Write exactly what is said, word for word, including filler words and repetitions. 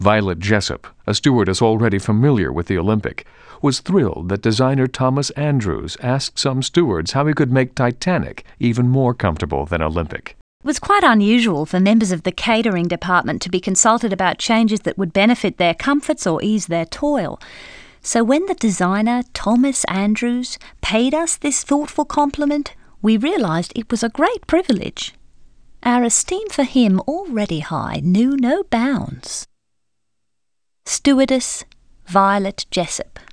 Violet Jessup, a stewardess already familiar with the Olympic, was thrilled that designer Thomas Andrews asked some stewards how he could make Titanic even more comfortable than Olympic. It was quite unusual for members of the catering department to be consulted about changes that would benefit their comforts or ease their toil. So when the designer, Thomas Andrews, paid us this thoughtful compliment, we realised it was a great privilege. Our esteem for him, already high, knew no bounds. Stewardess Violet Jessup.